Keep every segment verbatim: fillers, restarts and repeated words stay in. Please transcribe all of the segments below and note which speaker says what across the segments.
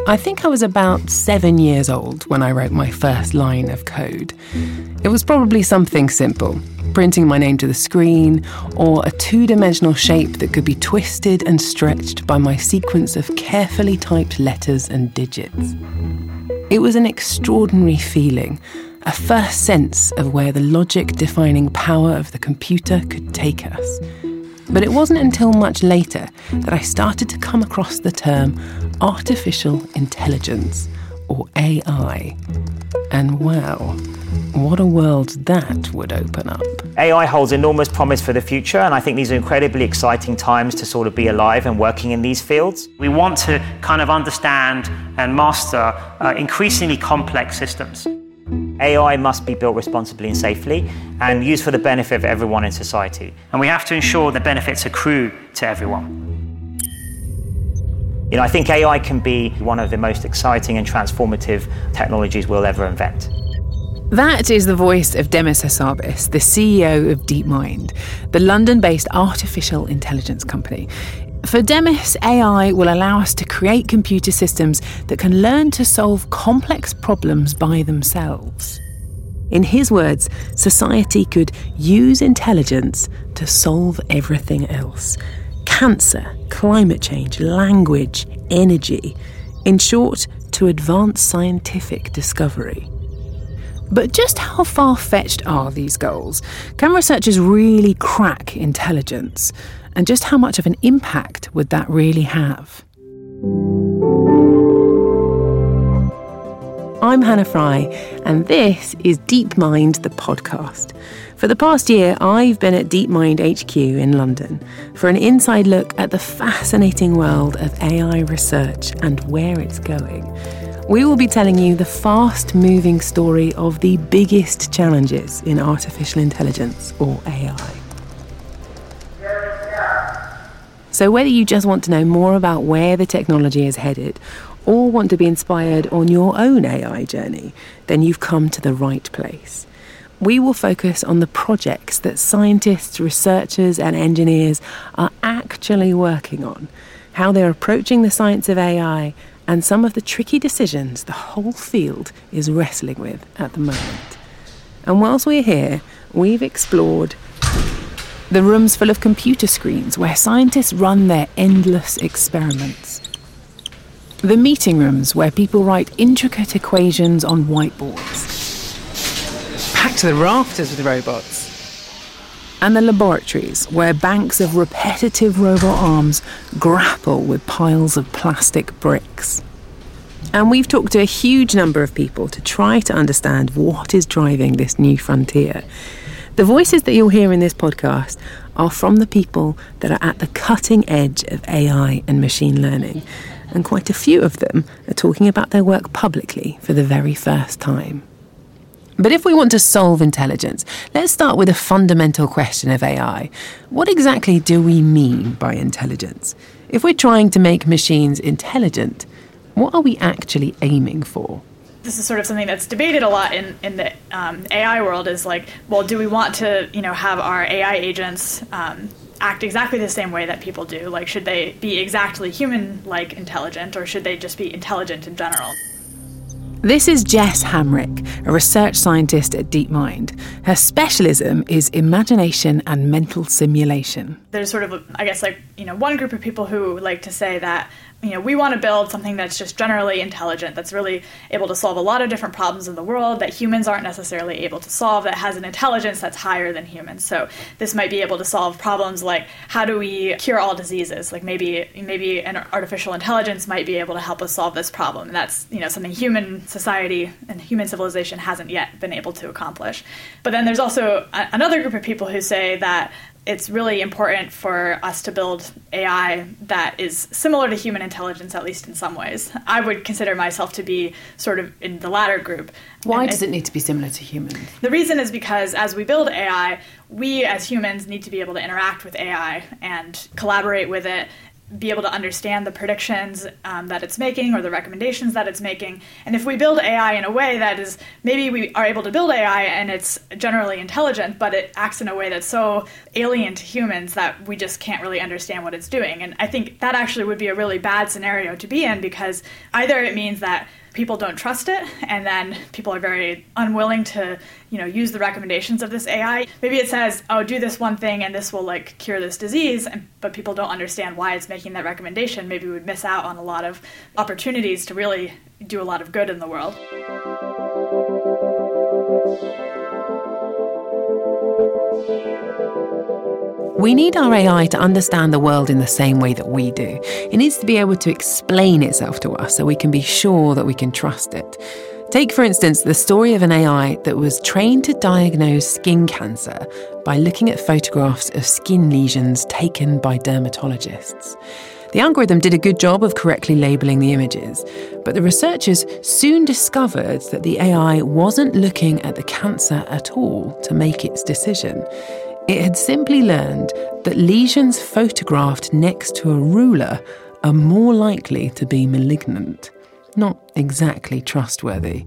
Speaker 1: I think I was about seven years old when I wrote my first line of code. It was probably something simple, printing my name to the screen, or a two-dimensional shape that could be twisted and stretched by my sequence of carefully typed letters and digits. It was an extraordinary feeling, a first sense of where the logic-defining power of the computer could take us. But it wasn't until much later that I started to come across the term artificial intelligence, or A I. And wow, what a world that would open up.
Speaker 2: A I holds enormous promise for the future, and I think these are incredibly exciting times to sort of be alive and working in these fields.
Speaker 3: We want to kind of understand and master uh, increasingly complex systems.
Speaker 2: A I must be built responsibly and safely and used for the benefit of everyone in society.
Speaker 3: And we have to ensure the benefits accrue to everyone.
Speaker 2: You know, I think A I can be one of the most exciting and transformative technologies we'll ever invent.
Speaker 1: That is the voice of Demis Hassabis, the C E O of DeepMind, the London-based artificial intelligence company. For Demis, A I will allow us to create computer systems that can learn to solve complex problems by themselves. In his words, society could use intelligence to solve everything else. Cancer, climate change, language, energy. In short, to advance scientific discovery. But just how far-fetched are these goals? Can researchers really crack intelligence? And just how much of an impact would that really have? I'm Hannah Fry, and this is DeepMind, the podcast. For the past year, I've been at DeepMind H Q in London for an inside look at the fascinating world of A I research and where it's going. We will be telling you the fast-moving story of the biggest challenges in artificial intelligence, or A I. So whether you just want to know more about where the technology is headed or want to be inspired on your own A I journey, then you've come to the right place. We will focus on the projects that scientists, researchers and engineers are actually working on, how they're approaching the science of A I, and some of the tricky decisions the whole field is wrestling with at the moment. And whilst we're here, we've explored the rooms full of computer screens where scientists run their endless experiments. The meeting rooms where people write intricate equations on whiteboards. Packed to the rafters with robots. And the laboratories where banks of repetitive robot arms grapple with piles of plastic bricks. And we've talked to a huge number of people to try to understand what is driving this new frontier. The voices that you'll hear in this podcast are from the people that are at the cutting edge of A I and machine learning, and quite a few of them are talking about their work publicly for the very first time. But if we want to solve intelligence, let's start with a fundamental question of A I. What exactly do we mean by intelligence? If we're trying to make machines intelligent, what are we actually aiming for?
Speaker 4: This is sort of something that's debated a lot in, in the um, A I world is like, well, do we want to, you know, have our A I agents um, act exactly the same way that people do? Like, should they be exactly human-like intelligent, or should they just be intelligent in general?
Speaker 1: This is Jess Hamrick, a research scientist at DeepMind. Her specialism is imagination and mental simulation.
Speaker 4: There's sort of, I guess, like, you know, one group of people who like to say that, you know, we want to build something that's just generally intelligent, that's really able to solve a lot of different problems in the world that humans aren't necessarily able to solve, that has an intelligence that's higher than humans. So this might be able to solve problems like, how do we cure all diseases? Like maybe maybe an artificial intelligence might be able to help us solve this problem. And that's, you know, something human society and human civilization hasn't yet been able to accomplish. But then there's also a- another group of people who say that it's really important for us to build A I that is similar to human intelligence, at least in some ways. I would consider myself to be sort of in the latter group.
Speaker 1: Why
Speaker 4: and
Speaker 1: does it need to be similar to humans?
Speaker 4: The reason is because as we build A I, we as humans need to be able to interact with A I and collaborate with it be able to understand the predictions um, that it's making or the recommendations that it's making. And if we build A I in a way that is, maybe we are able to build A I and it's generally intelligent, but it acts in a way that's so alien to humans that we just can't really understand what it's doing. And I think that actually would be a really bad scenario to be in, because either it means that people don't trust it, and then people are very unwilling to, you know, use the recommendations of this A I. Maybe it says, oh, do this one thing and this will like cure this disease, and, but people don't understand why it's making that recommendation. Maybe we would miss out on a lot of opportunities to really do a lot of good in the world.
Speaker 1: We need our A I to understand the world in the same way that we do. It needs to be able to explain itself to us so we can be sure that we can trust it. Take, for instance, the story of an A I that was trained to diagnose skin cancer by looking at photographs of skin lesions taken by dermatologists. The algorithm did a good job of correctly labelling the images, but the researchers soon discovered that the A I wasn't looking at the cancer at all to make its decision. It had simply learned that lesions photographed next to a ruler are more likely to be malignant. Not exactly trustworthy.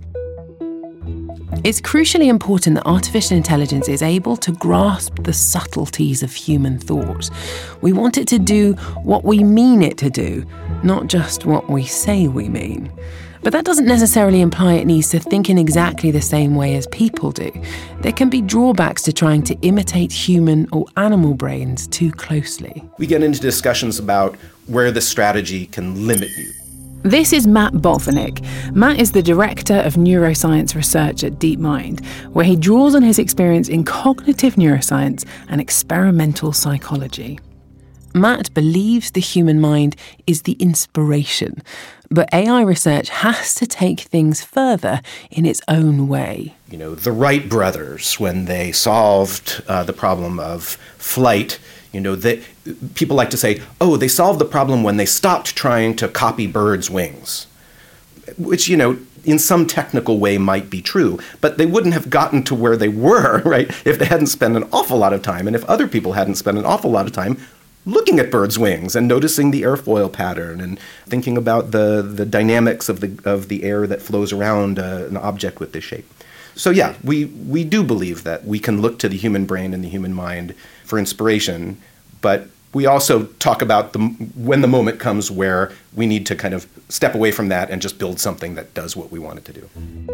Speaker 1: It's crucially important that artificial intelligence is able to grasp the subtleties of human thought. We want it to do what we mean it to do, not just what we say we mean. But that doesn't necessarily imply it needs to think in exactly the same way as people do. There can be drawbacks to trying to imitate human or animal brains too closely.
Speaker 5: We get into discussions about where the strategy can limit you.
Speaker 6: This is Matt Botvinnik. Matt is the Director of Neuroscience Research at DeepMind, where he draws on his experience in cognitive neuroscience and experimental psychology. Matt believes the human mind is the inspiration, but A I research has to take things further in its own way.
Speaker 5: You know, the Wright brothers, when they solved uh, the problem of flight, you know, they, people like to say, oh, they solved the problem when they stopped trying to copy birds' wings, which, you know, in some technical way might be true, but they wouldn't have gotten to where they were, right, if they hadn't spent an awful lot of time, and if other people hadn't spent an awful lot of time looking at birds' wings and noticing the airfoil pattern and thinking about the, the dynamics of the of the air that flows around uh, an object with this shape. So yeah, we, we do believe that we can look to the human brain and the human mind for inspiration, but we also talk about the, when the moment comes where we need to kind of step away from that and just build something that does what we want it to do.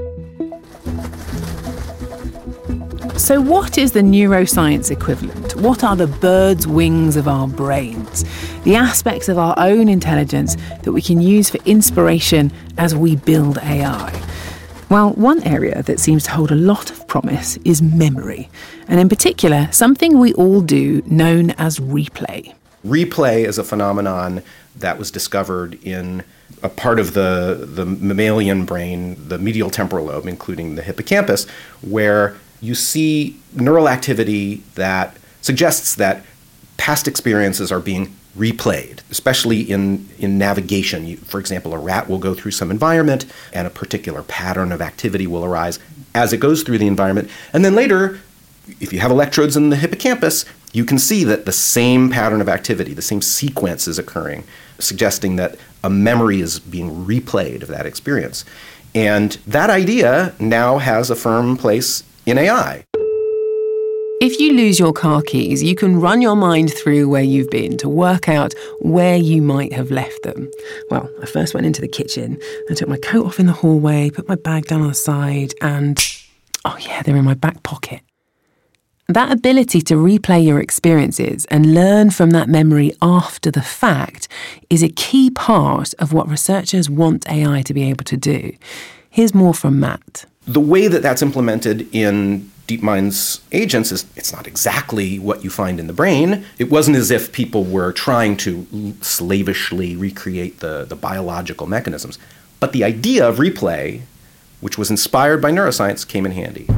Speaker 6: So what is the neuroscience equivalent? What are the bird's wings of our brains? The aspects of our own intelligence that we can use for inspiration as we build A I? Well, one area that seems to hold a lot of promise is memory, and in particular, something we all do known as replay.
Speaker 5: Replay is a phenomenon that was discovered in a part of the, the mammalian brain, the medial temporal lobe, including the hippocampus, where you see neural activity that suggests that past experiences are being replayed, especially in, in navigation. You, for example, a rat will go through some environment and a particular pattern of activity will arise as it goes through the environment. And then later, if you have electrodes in the hippocampus, you can see that the same pattern of activity, the same sequence is occurring, suggesting that a memory is being replayed of that experience. And that idea now has a firm place in A I.
Speaker 1: If you lose your car keys, you can run your mind through where you've been to work out where you might have left them. Well, I first went into the kitchen, I took my coat off in the hallway, put my bag down on the side, and, oh yeah, they're in my back pocket. That ability to replay your experiences and learn from that memory after the fact is a key part of what researchers want A I to be able to do. Here's more from Matt.
Speaker 5: The way that that's implemented in DeepMind's agents is it's not exactly what you find in the brain. It wasn't as if people were trying to slavishly recreate the, the biological mechanisms. But the idea of replay, which was inspired by neuroscience, came in handy.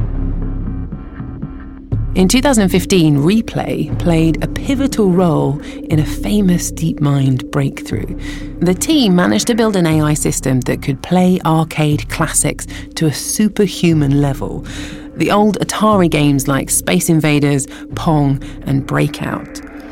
Speaker 1: In two thousand fifteen, replay played a pivotal role in a famous DeepMind breakthrough. The team managed to build an A I system that could play arcade classics to a superhuman level. The old Atari games like Space Invaders, Pong, and Breakout.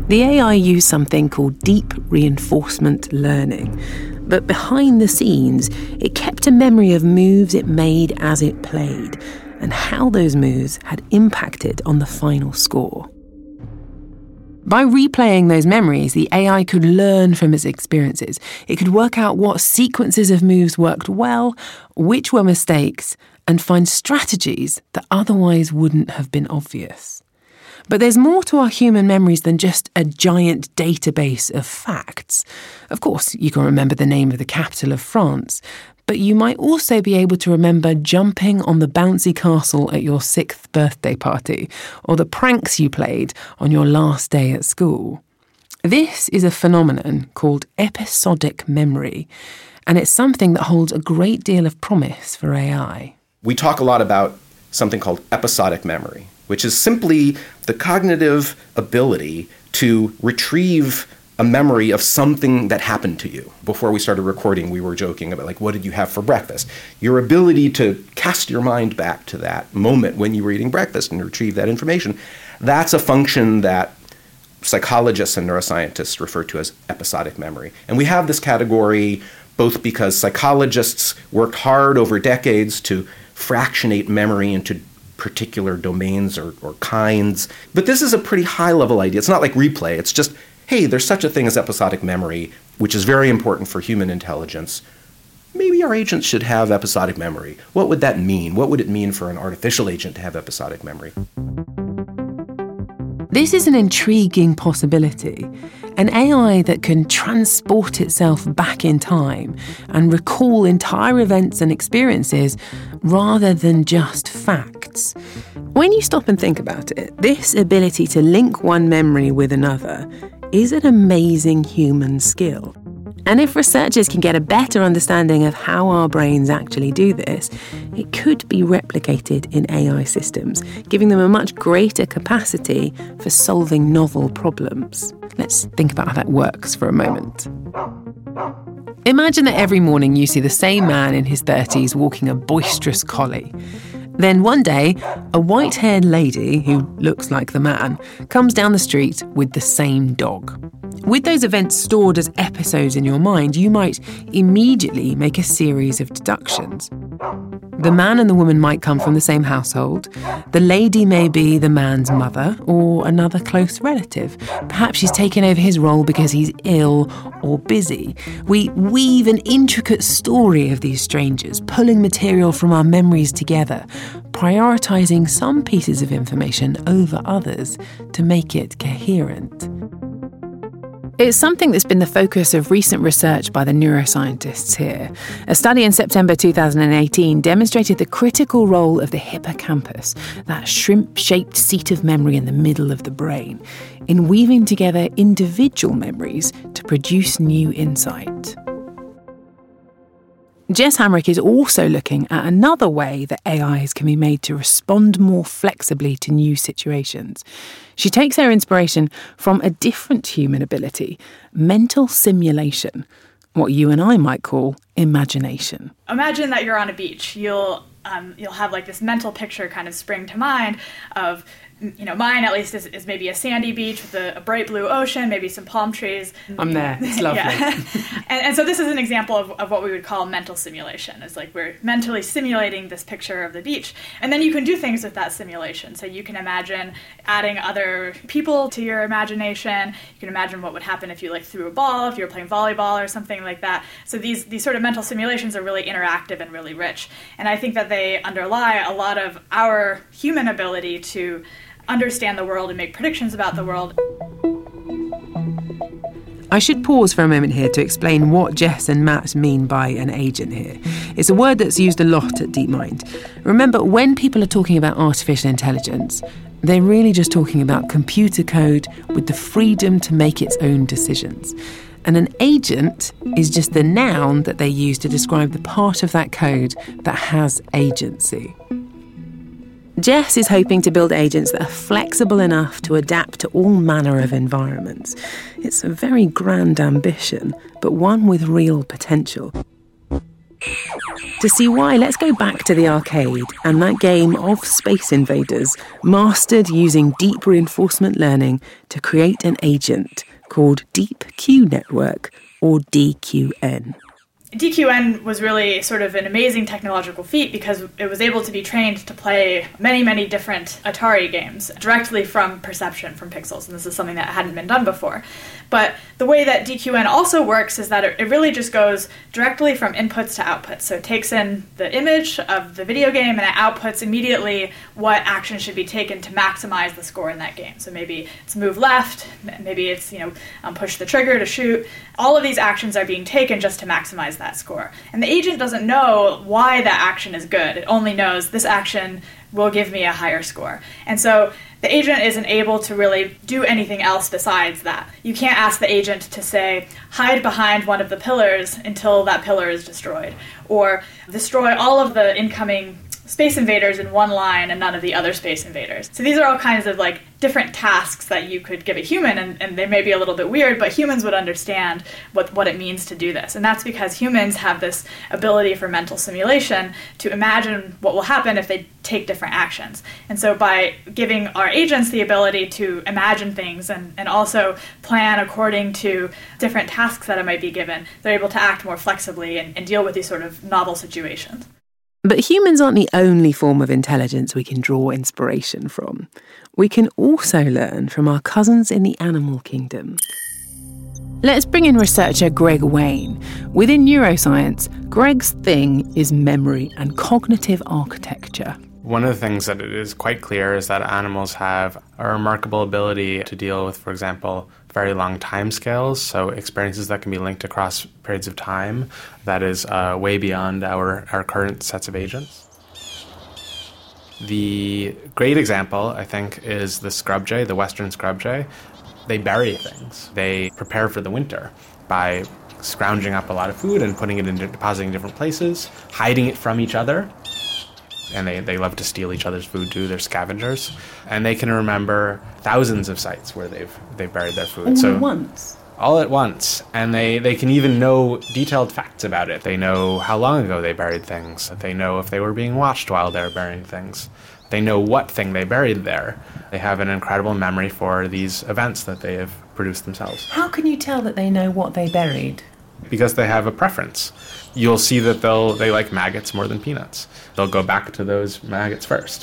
Speaker 1: The A I used something called deep reinforcement learning, but behind the scenes, it kept a memory of moves it made as it played, and how those moves had impacted on the final score. By replaying those memories, the A I could learn from its experiences. It could work out what sequences of moves worked well, which were mistakes, and find strategies that otherwise wouldn't have been obvious. But there's more to our human memories than just a giant database of facts. Of course, you can remember the name of the capital of France, but you might also be able to remember jumping on the bouncy castle at your sixth birthday party, or the pranks you played on your last day at school. This is a phenomenon called episodic memory, and it's something that holds a great deal of promise for A I.
Speaker 5: We talk a lot about something called episodic memory, which is simply the cognitive ability to retrieve a memory of something that happened to you. Before we started recording, we were joking about, like, what did you have for breakfast? Your ability to cast your mind back to that moment when you were eating breakfast and retrieve that information, that's a function that psychologists and neuroscientists refer to as episodic memory. And we have this category both because psychologists worked hard over decades to fractionate memory into particular domains or, or kinds. But this is a pretty high-level idea. It's not like replay. It's just, hey, there's such a thing as episodic memory, which is very important for human intelligence. Maybe our agents should have episodic memory. What would that mean? What would it mean for an artificial agent to have episodic memory?
Speaker 1: This is an intriguing possibility. An A I that can transport itself back in time and recall entire events and experiences rather than just facts. When you stop and think about it, this ability to link one memory with another is an amazing human skill. And if researchers can get a better understanding of how our brains actually do this, it could be replicated in A I systems, giving them a much greater capacity for solving novel problems. Let's think about how that works for a moment. Imagine that every morning you see the same man in his thirties walking a boisterous collie. Then one day, a white-haired lady, who looks like the man, comes down the street with the same dog. With those events stored as episodes in your mind, you might immediately make a series of deductions. The man and the woman might come from the same household. The lady may be the man's mother or another close relative. Perhaps she's taken over his role because he's ill or busy. We weave an intricate story of these strangers, pulling material from our memories together, prioritizing some pieces of information over others to make it coherent. It's something that's been the focus of recent research by the neuroscientists here. A study in September two thousand eighteen demonstrated the critical role of the hippocampus, that shrimp-shaped seat of memory in the middle of the brain, in weaving together individual memories to produce new insight. Jess Hamrick is also looking at another way that A Is can be made to respond more flexibly to new situations. She takes her inspiration from a different human ability, mental simulation, what you and I might call imagination.
Speaker 4: Imagine that you're on a beach. You'll um, you'll have like this mental picture kind of spring to mind of, you know, mine at least is, is maybe a sandy beach with a, a bright blue ocean, maybe some palm trees.
Speaker 1: I'm there. It's lovely.
Speaker 4: Yeah. and, and so this is an example of, of what we would call mental simulation. It's like we're mentally simulating this picture of the beach. And then you can do things with that simulation. So you can imagine adding other people to your imagination. You can imagine what would happen if you like threw a ball, if you were playing volleyball or something like that. So these, these sort of mental simulations are really interactive and really rich. And I think that they underlie a lot of our human ability to understand the world and make predictions about the world.
Speaker 1: I should pause for a moment here to explain what Jess and Matt mean by an agent here. It's a word that's used a lot at DeepMind. Remember, when people are talking about artificial intelligence, they're really just talking about computer code with the freedom to make its own decisions. And an agent is just the noun that they use to describe the part of that code that has agency. Jess is hoping to build agents that are flexible enough to adapt to all manner of environments. It's a very grand ambition, but one with real potential. To see why, let's go back to the arcade and that game of Space Invaders, mastered using deep reinforcement learning to create an agent called Deep Q Network, or D Q N.
Speaker 4: D Q N was really sort of an amazing technological feat because it was able to be trained to play many, many different Atari games directly from perception, from pixels, and this is something that hadn't been done before. But the way that D Q N also works is that it really just goes directly from inputs to outputs. So it takes in the image of the video game and it outputs immediately what action should be taken to maximize the score in that game. So maybe it's move left, maybe it's, you know, um, push the trigger to shoot. All of these actions are being taken just to maximize that score. And the agent doesn't know why that action is good. It only knows this action will give me a higher score. And so the agent isn't able to really do anything else besides that. You can't ask the agent to say, hide behind one of the pillars until that pillar is destroyed, or destroy all of the incoming Space Invaders in one line and none of the other Space Invaders. So these are all kinds of like different tasks that you could give a human, and, and they may be a little bit weird, but humans would understand what, what it means to do this. And that's because humans have this ability for mental simulation to imagine what will happen if they take different actions. And so by giving our agents the ability to imagine things and, and also plan according to different tasks that it might be given, they're able to act more flexibly and, and deal with these sort of novel situations.
Speaker 1: But humans aren't the only form of intelligence we can draw inspiration from. We can also learn from our cousins in the animal kingdom.
Speaker 6: Let's bring in researcher Greg Wayne. Within neuroscience, Greg's thing is memory and cognitive architecture.
Speaker 7: One of the things that it is quite clear is that animals have a remarkable ability to deal with, for example, very long time scales, so experiences that can be linked across periods of time that is uh, way beyond our, our current sets of agents. The great example, I think, is the scrub jay, the western scrub jay. They bury things. They prepare for the winter by scrounging up a lot of food and putting it in, depositing in different places, hiding it from each other. And they, they love to steal each other's food too. They're scavengers. And they can remember thousands of sites where they've they've buried their food.
Speaker 1: All
Speaker 7: so,
Speaker 1: at once?
Speaker 7: All at once. And they, they can even know detailed facts about it. They know how long ago they buried things. They know if they were being watched while they were burying things. They know what thing they buried there. They have an incredible memory for these events that they have produced themselves.
Speaker 1: How can you tell that they know what they buried?
Speaker 7: Because they have a preference. You'll see that they'll they like maggots more than peanuts. They'll go back to those maggots first.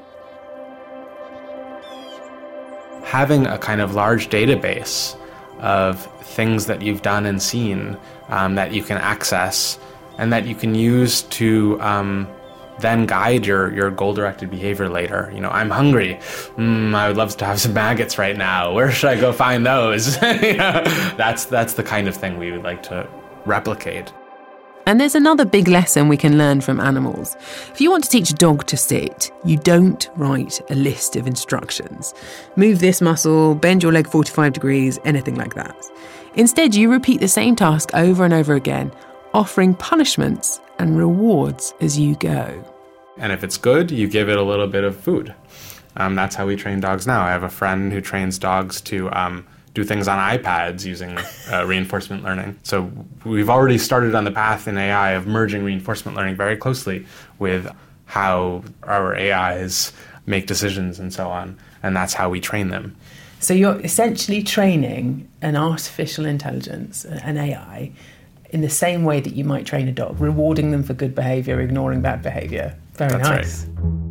Speaker 7: Having a kind of large database of things that you've done and seen um, that you can access and that you can use to um, then guide your, your goal-directed behavior later. You know, I'm hungry. Mm, I would love to have some maggots right now. Where should I go find those? You know, that's that's the kind of thing we would like to replicate.
Speaker 1: And there's another big lesson we can learn from animals. If you want to teach a dog to sit, you don't write a list of instructions. Move this muscle, bend your leg forty-five degrees, anything like that. Instead, you repeat the same task over and over again, offering punishments and rewards as you go.
Speaker 7: And if it's good, you give it a little bit of food. Um, that's how we train dogs now. I have a friend who trains dogs to um, do things on iPads using uh, reinforcement learning. So we've already started on the path in A I of merging reinforcement learning very closely with how our A Is make decisions and so on. And that's how we train them.
Speaker 1: So you're essentially training an artificial intelligence, an A I, in the same way that you might train a dog, rewarding them for good behaviour, ignoring bad behaviour. Very
Speaker 7: That's
Speaker 1: nice.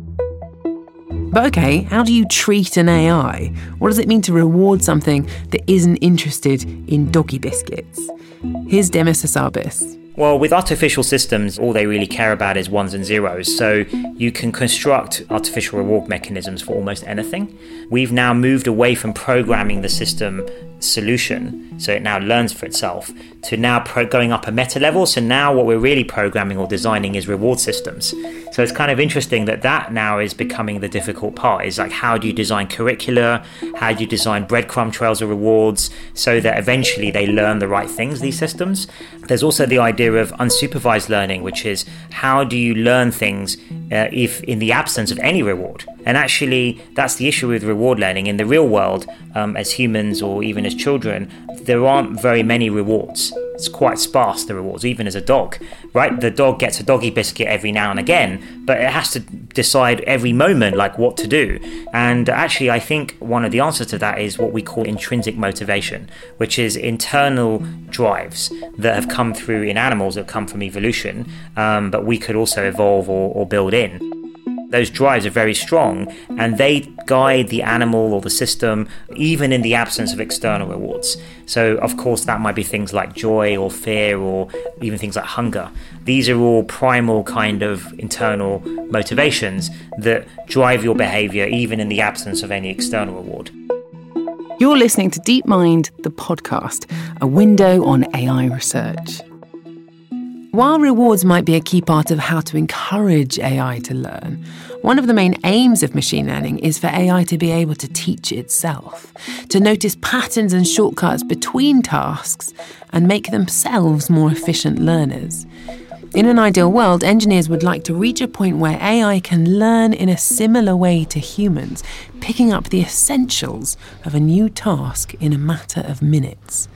Speaker 7: Right.
Speaker 1: But okay, how do you treat an A I? What does it mean to reward something that isn't interested in doggy biscuits? Here's Demis Hassabis.
Speaker 2: Well, with artificial systems, all they really care about is ones and zeros. So you can construct artificial reward mechanisms for almost anything. We've now moved away from programming the system solution, so it now learns for itself, to now pro- going up a meta level. So now what we're really programming or designing is reward systems. So it's kind of interesting that that now is becoming the difficult part. Is like, how do you design curricula? How do you design breadcrumb trails of rewards so that eventually they learn the right things, these systems? There's also the idea of unsupervised learning, which is how do you learn things uh, if in the absence of any reward? And actually, that's the issue with reward learning. In the real world, um, as humans or even as children, there aren't very many rewards. it's quite sparse, the rewards, even as a dog, right? The dog gets a doggy biscuit every now and again, but it has to decide every moment, like, what to do. And actually, I think one of the answers to that is what we call intrinsic motivation, which is internal drives that have come through in animals, that have come from evolution, um, but we could also evolve or, or build in. Those drives are very strong, and they guide the animal or the system even in the absence of external rewards. So of course that might be things like joy or fear or even things like hunger. These are all primal kind of internal motivations that drive your behavior even in the absence of any external reward.
Speaker 6: You're listening to DeepMind, the podcast, a window on A I research. While rewards might be a key part of how to encourage A I to learn, one of the main aims of machine learning is for A I to be able to teach itself, to notice patterns and shortcuts between tasks and make themselves more efficient learners. In an ideal world, engineers would like to reach a point where A I can learn in a similar way to humans, picking up the essentials of a new task in a matter of minutes.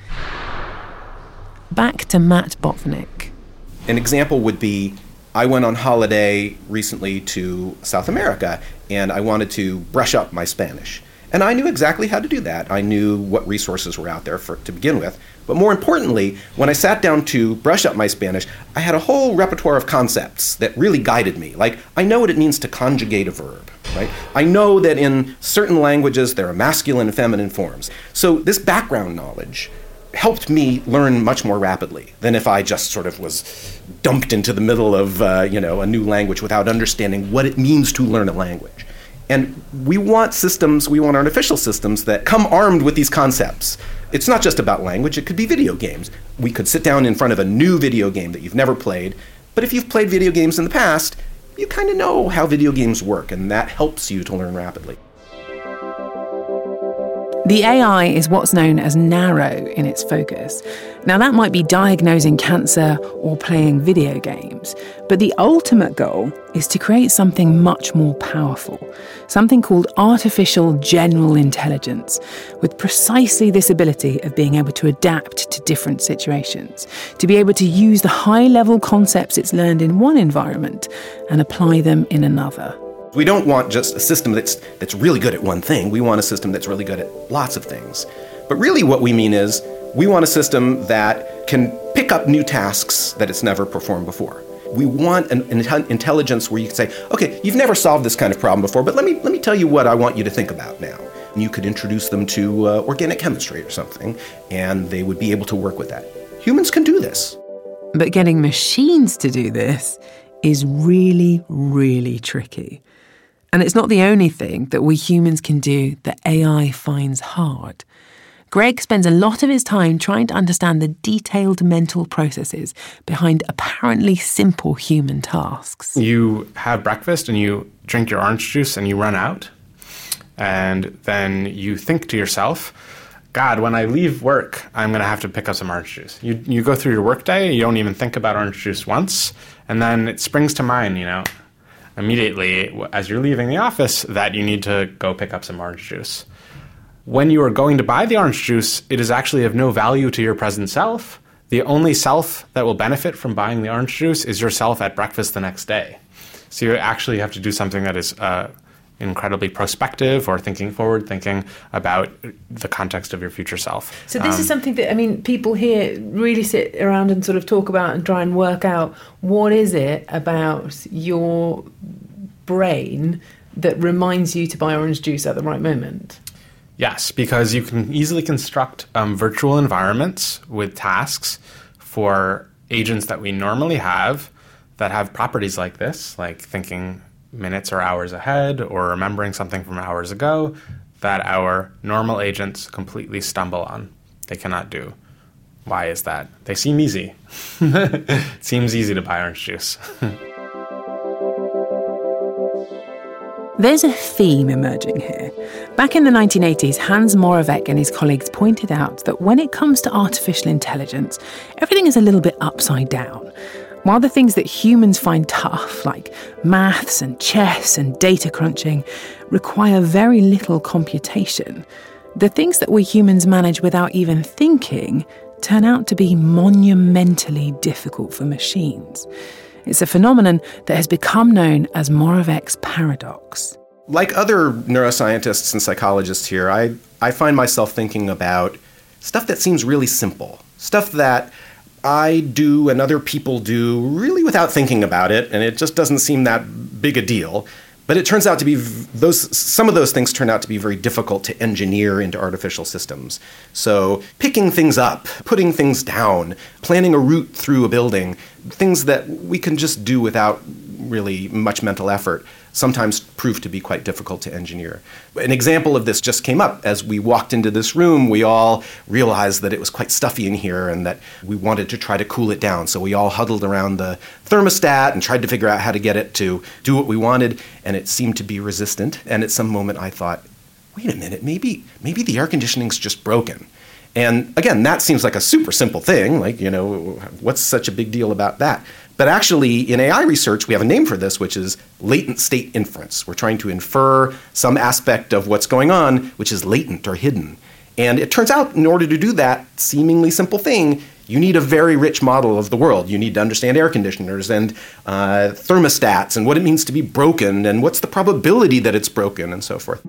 Speaker 6: Back to Matt Botvinnik.
Speaker 5: An example would be, I went on holiday recently to South America, and I wanted to brush up my Spanish. And I knew exactly how to do that. I knew what resources were out there for, to begin with. But more importantly, when I sat down to brush up my Spanish, I had a whole repertoire of concepts that really guided me. Like, I know what it means to conjugate a verb, right? I know that in certain languages there are masculine and feminine forms. So this background knowledge helped me learn much more rapidly than if I just sort of was dumped into the middle of uh, you know, a new language without understanding what it means to learn a language. And we want systems, we want artificial systems that come armed with these concepts. It's not just about language, it could be video games. We could sit down in front of a new video game that you've never played, but if you've played video games in the past, you kind of know how video games work, and that helps you to learn rapidly.
Speaker 6: The A I is what's known as narrow in its focus. Now, that might be diagnosing cancer or playing video games, but the ultimate goal is to create something much more powerful, something called artificial general intelligence, with precisely this ability of being able to adapt to different situations, to be able to use the high-level concepts it's learned in one environment and apply them in another.
Speaker 5: We don't want just a system that's that's really good at one thing. We want a system that's really good at lots of things. But really what we mean is we want a system that can pick up new tasks that it's never performed before. We want an, an intelligence where you can say, okay, you've never solved this kind of problem before, but let me let me tell you what I want you to think about now. And you could introduce them to uh, organic chemistry or something, and they would be able to work with that. Humans can do this.
Speaker 6: But getting machines to do this is really, really tricky. And it's not the only thing that we humans can do that A I finds hard. Greg spends a lot of his time trying to understand the detailed mental processes behind apparently simple human tasks.
Speaker 7: You have breakfast and you drink your orange juice and you run out. And then you think to yourself, God, when I leave work, I'm going to have to pick up some orange juice. You you go through your workday, you don't even think about orange juice once, and then it springs to mind, you know, immediately as you're leaving the office that you need to go pick up some orange juice. When you are going to buy the orange juice, it is actually of no value to your present self. The only self that will benefit from buying the orange juice is yourself at breakfast the next day. So you actually have to do something that is uh, incredibly prospective or thinking forward, thinking about the context of your future self.
Speaker 6: So this
Speaker 7: um,
Speaker 6: is something that, I mean, people here really sit around and sort of talk about and try and work out what is it about your brain that reminds you to buy orange juice at the right moment?
Speaker 7: Yes, because you can easily construct um, virtual environments with tasks for agents that we normally have that have properties like this, like thinking minutes or hours ahead or remembering something from hours ago that our normal agents completely stumble on. They cannot do. Why is that? They seem easy. It seems easy to buy orange juice.
Speaker 6: There's a theme emerging here. Back in the nineteen eighties, Hans Moravec and his colleagues pointed out that when it comes to artificial intelligence, everything is a little bit upside down. While the things that humans find tough, like maths and chess and data crunching, require very little computation, the things that we humans manage without even thinking turn out to be monumentally difficult for machines. It's a phenomenon that has become known as Moravec's paradox.
Speaker 5: Like other neuroscientists and psychologists here, I, I find myself thinking about stuff that seems really simple, stuff that I do and other people do really without thinking about it, and it just doesn't seem that big a deal. But it turns out to be, those some of those things turn out to be very difficult to engineer into artificial systems. So picking things up, putting things down, planning a route through a building, things that we can just do without really much mental effort, sometimes prove to be quite difficult to engineer. An example of this just came up as we walked into this room. We all realized that it was quite stuffy in here and that we wanted to try to cool it down. So we all huddled around the thermostat and tried to figure out how to get it to do what we wanted, and it seemed to be resistant. And at some moment I thought, wait a minute, maybe maybe the air conditioning's just broken. And again, that seems like a super simple thing, like, you know, what's such a big deal about that? But actually, in A I research, we have a name for this, which is latent state inference. We're trying to infer some aspect of what's going on, which is latent or hidden. And it turns out, in order to do that seemingly simple thing, you need a very rich model of the world. You need to understand air conditioners and uh, thermostats and what it means to be broken and what's the probability that it's broken and so forth.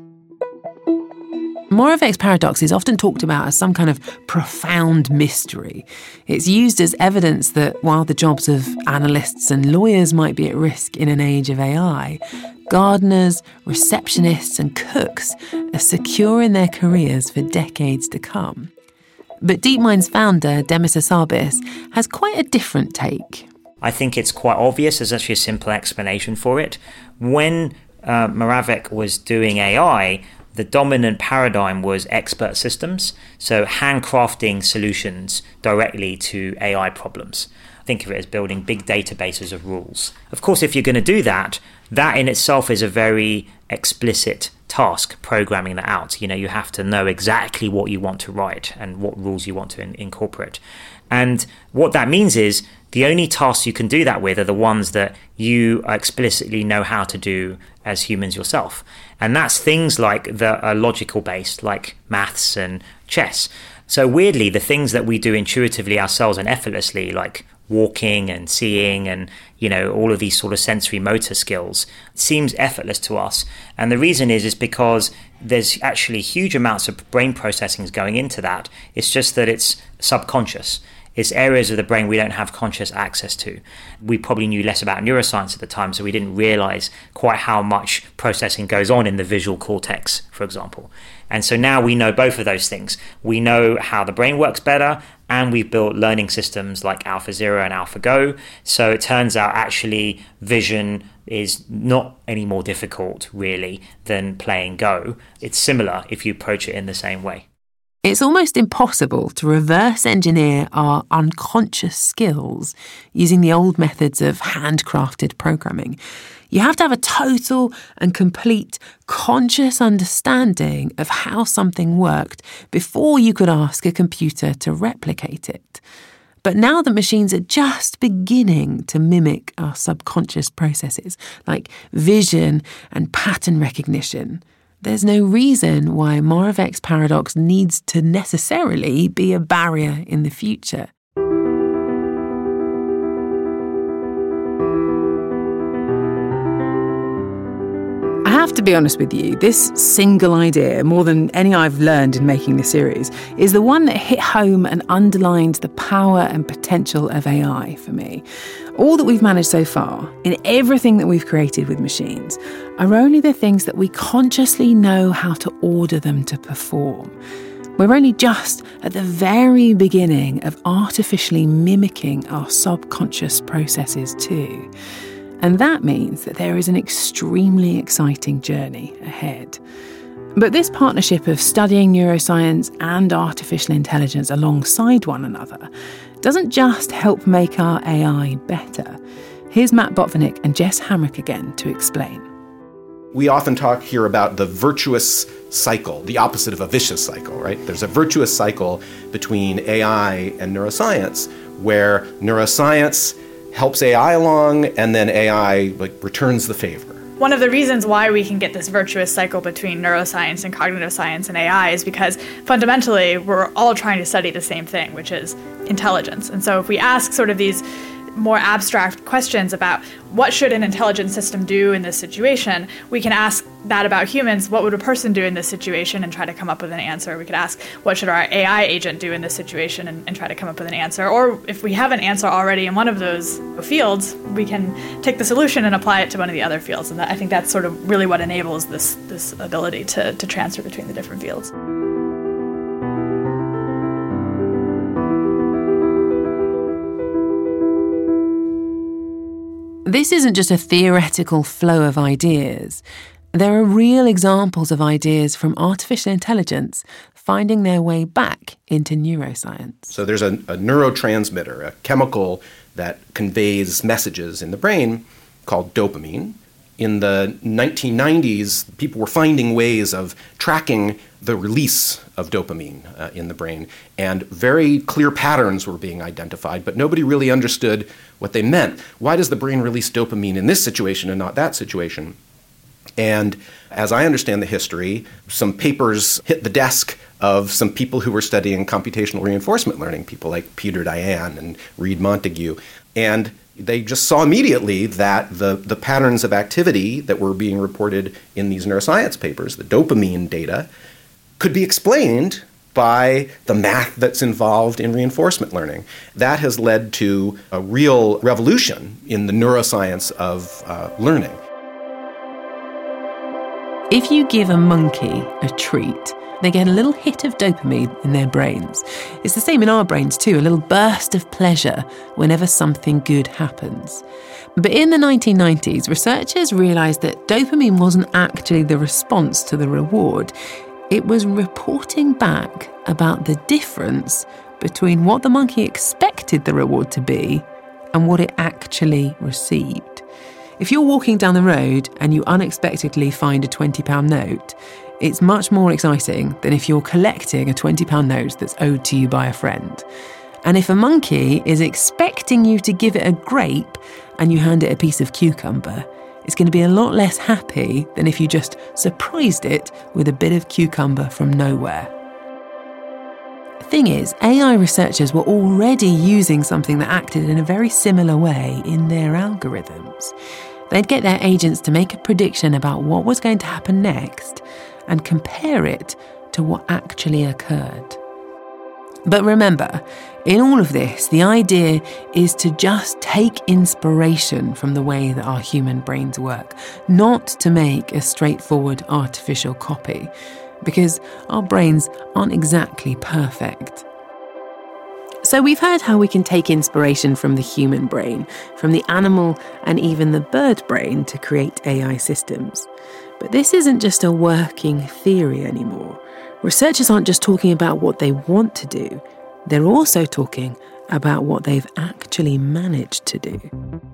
Speaker 6: Moravec's paradox is often talked about as some kind of profound mystery. It's used as evidence that while the jobs of analysts and lawyers might be at risk in an age of A I, gardeners, receptionists and cooks are secure in their careers for decades to come. But DeepMind's founder, Demis Hassabis, has quite a different take.
Speaker 2: I think it's quite obvious. There's actually a simple explanation for it. When uh, Moravec was doing A I, the dominant paradigm was expert systems, so handcrafting solutions directly to A I problems. Think of it as building big databases of rules. Of course, if you're going to do that, that in itself is a very explicit task, programming that out. You know, you have to know exactly what you want to write and what rules you want to in- incorporate. And what that means is the only tasks you can do that with are the ones that you explicitly know how to do as humans yourself. And that's things like that are logical based, like maths and chess. So weirdly, the things that we do intuitively ourselves and effortlessly, like walking and seeing and, you know, all of these sort of sensory motor skills, seems effortless to us. And the reason is, is because there's actually huge amounts of brain processing going into that. It's just that it's subconscious. It's areas of the brain we don't have conscious access to. We probably knew less about neuroscience at the time, so we didn't realize quite how much processing goes on in the visual cortex, for example. And so now we know both of those things. We know how the brain works better, and we've built learning systems like AlphaZero and AlphaGo. So it turns out actually vision is not any more difficult, really, than playing Go. It's similar if you approach it in the same way.
Speaker 6: It's almost impossible to reverse engineer our unconscious skills using the old methods of handcrafted programming. You have to have a total and complete conscious understanding of how something worked before you could ask a computer to replicate it. But now that machines are just beginning to mimic our subconscious processes, like vision and pattern recognition, there's no reason why Moravec's paradox needs to necessarily be a barrier in the future. I have to be honest with you, this single idea, more than any I've learned in making this series, is the one that hit home and underlined the power and potential of A I for me. All that we've managed so far, in everything that we've created with machines, are only the things that we consciously know how to order them to perform. We're only just at the very beginning of artificially mimicking our subconscious processes too. And that means that there is an extremely exciting journey ahead. But this partnership of studying neuroscience and artificial intelligence alongside one another doesn't just help make our A I better. Here's Matt Botvinnik and Jess Hamrick again to explain.
Speaker 5: We often talk here about the virtuous cycle, the opposite of a vicious cycle, right? There's a virtuous cycle between A I and neuroscience, where neuroscience helps A I along, and then A I like returns the favor.
Speaker 4: one of the reasons why we can get this virtuous cycle between neuroscience and cognitive science and A I is because fundamentally we're all trying to study the same thing, which is intelligence. And so if we ask sort of these more abstract questions about what should an intelligent system do in this situation, we can ask that about humans. What would a person do in this situation, and try to come up with an answer? We could ask, what should our A I agent do in this situation, and, and try to come up with an answer? Or if we have an answer already in one of those fields, we can take the solution and apply it to one of the other fields. And that, I think that's sort of really what enables this this ability to, to transfer between the different fields.
Speaker 1: This isn't just a theoretical flow of ideas. There are real examples of ideas from artificial intelligence finding their way back into neuroscience.
Speaker 5: So there's a, a neurotransmitter, a chemical that conveys messages in the brain called dopamine. In the nineteen nineties, people were finding ways of tracking the release of dopamine uh, in the brain, and very clear patterns were being identified, but nobody really understood what they meant. Why does the brain release dopamine in this situation and not that situation? And as I understand the history, some papers hit the desk of some people who were studying computational reinforcement learning, people like Peter Dayan and Reed Montague, and they just saw immediately that the, the patterns of activity that were being reported in these neuroscience papers, the dopamine data, could be explained by the math that's involved in reinforcement learning. That has led to a real revolution in the neuroscience of uh, learning.
Speaker 1: If you give a monkey a treat, they get a little hit of dopamine in their brains. It's the same in our brains too, a little burst of pleasure whenever something good happens. But in the nineteen nineties, researchers realised that dopamine wasn't actually the response to the reward. It was reporting back about the difference between what the monkey expected the reward to be and what it actually received. If you're walking down the road and you unexpectedly find a twenty pound note, it's much more exciting than if you're collecting a twenty pound note that's owed to you by a friend. And if a monkey is expecting you to give it a grape and you hand it a piece of cucumber, it's going to be a lot less happy than if you just surprised it with a bit of cucumber from nowhere. The thing is, A I researchers were already using something that acted in a very similar way in their algorithms. They'd get their agents to make a prediction about what was going to happen next and compare it to what actually occurred. But remember, in all of this, the idea is to just take inspiration from the way that our human brains work, not to make a straightforward artificial copy, because our brains aren't exactly perfect. So we've heard how we can take inspiration from the human brain, from the animal and even the bird brain to create A I systems. But this isn't just a working theory anymore. Researchers aren't just talking about what they want to do, they're also talking about what they've actually managed to do.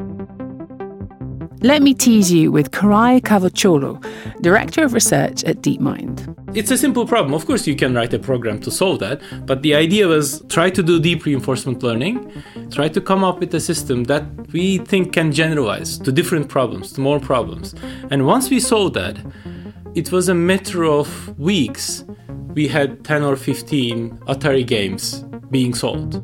Speaker 1: Let me tease you with Karai Cavocciolo, Director of Research at DeepMind.
Speaker 8: It's a simple problem. Of course, you can write a program to solve that, but the idea was try to do deep reinforcement learning, try to come up with a system that we think can generalize to different problems, to more problems. And once we solved that, it was a matter of weeks. We had ten or fifteen Atari games being sold.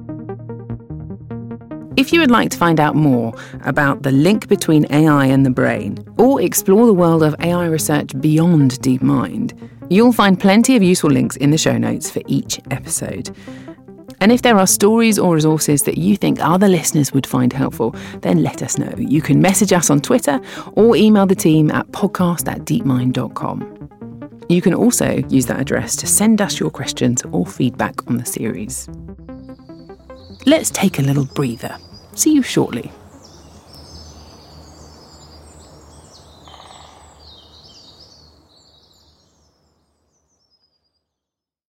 Speaker 1: If you would like to find out more about the link between A I and the brain, or explore the world of A I research beyond DeepMind, you'll find plenty of useful links in the show notes for each episode. And if there are stories or resources that you think other listeners would find helpful, then let us know. You can message us on Twitter or email the team at podcast at deepmind dot com. You can also use that address to send us your questions or feedback on the series. Let's take a little breather. See you shortly.